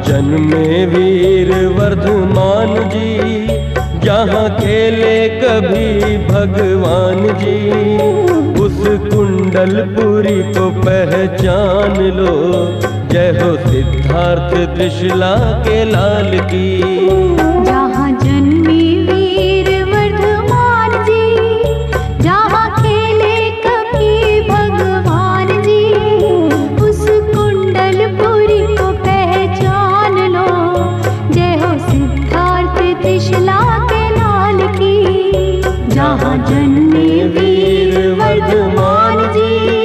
जन्मे वीर वर्धमान जी, जहाँ खेले कभी भगवान जी। उस कुंडलपुरी को पहचान लो, जय हो सिद्धार्थ त्रिशला के लाल की। जहाँ जन्मे वीर वर्धमान जी, जहाँ खेले कभी भगवान जी। उस कुंडलपुरी को पहचान लो, जय हो सिद्धार्थ त्रिशला के लाल की। जहाँ जन्मे वीर वर्धमान जी।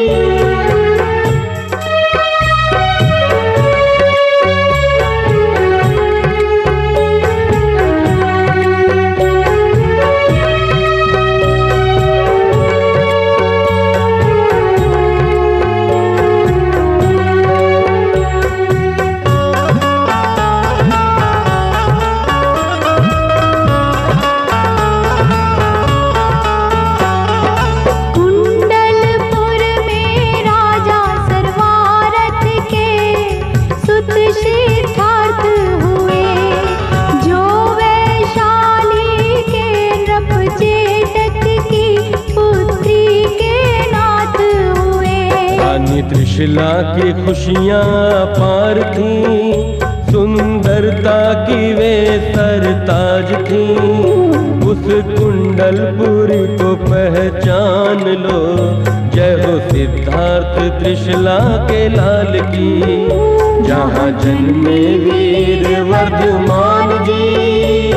त्रिशला की खुशियाँ अपार थीं, सुंदरता की वे सरताज थीं। उस कुंडलपुरी को पहचान लो, जय हो सिद्धार्थ त्रिशला के लाल की। जहाँ जन्मे वीर वर्धमान जी।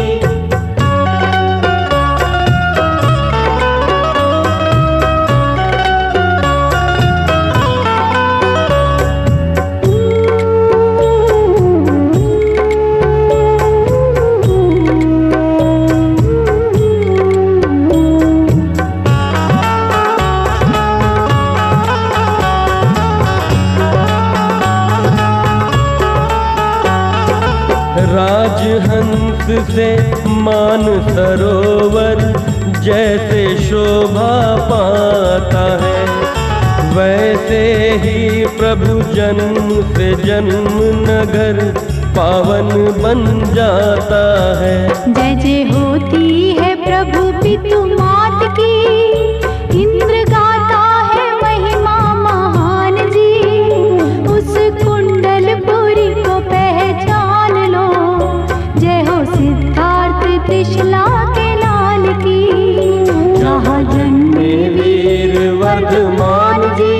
राजहंस से मान सरोवर जैसे शोभा पाता है, वैसे ही प्रभु जन्म से जन्म नगर पावन बन जाता है। जय जय होती है प्रभु पितु मात की, इंद्र गाता है महिमा महान जी। उस कुंडलपुरी को पहचान लो, जय हो सिद्धार्थ त्रिशला के लाल की। जहाँ जन्मे वीर वर्धमान जी।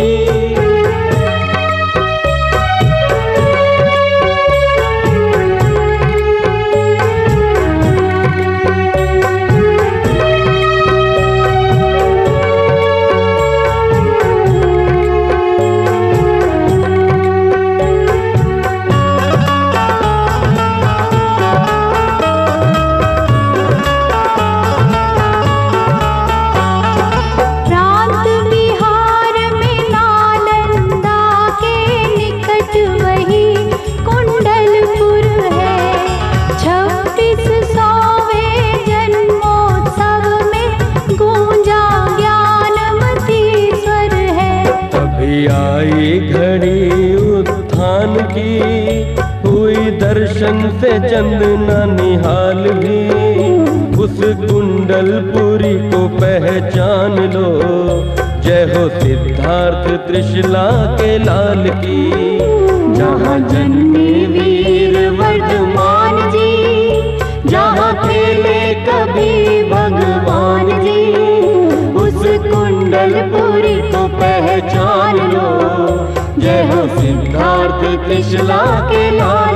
आई घड़ी उत्थान की, हुई दर्शन से चंदना निहाल भी। उस कुंडलपुरी को पहचान लो, जय हो सिद्धार्थ त्रिशला के लाल की। जहाँ जन्मे वीर वर्धमान जी, जहाँ खेले कभी भगवान जी। उस कुंडलपुरी को पहचान लो, जय हो सिद्धार्थ त्रिशला के लाल।